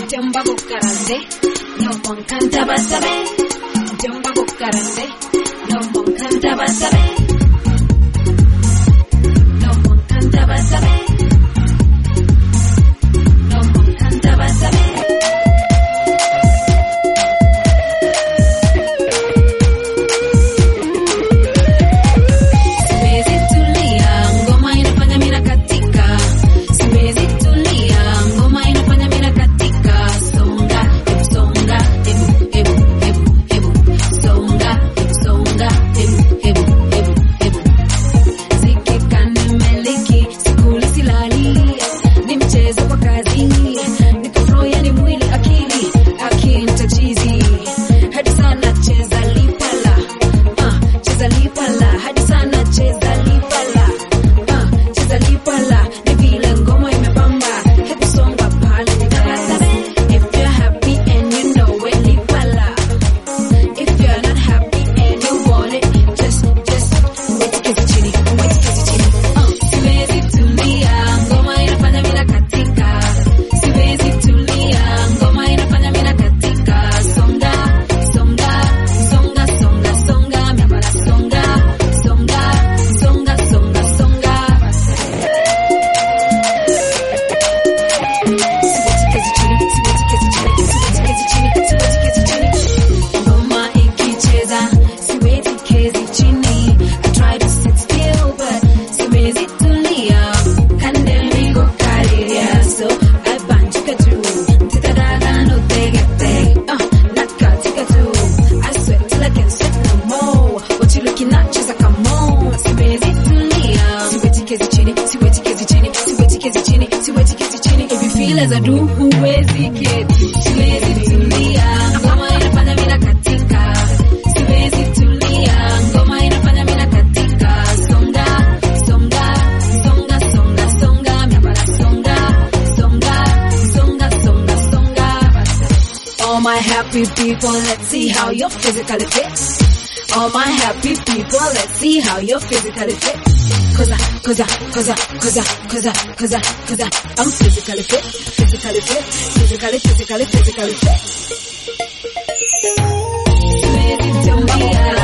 Jamba bukarande, no one canta basame. Jamba bukarande, no one canta basame. No one canta basame. No one canta basame. As I do, huwezi keti, siwezi tulia, ngoma inafanya mimi nakatika, siwezi tulia, ngoma inafanya mimi nakatika, songa, songa, songa, songa, songa, miamala songa, songa, songa, songa, songa. All my happy people, let's see how you're physically fit. All my happy people, let's see how you're physically fit. Cause I'm physically fit, physically fit, physically fit. Siwezi tulia.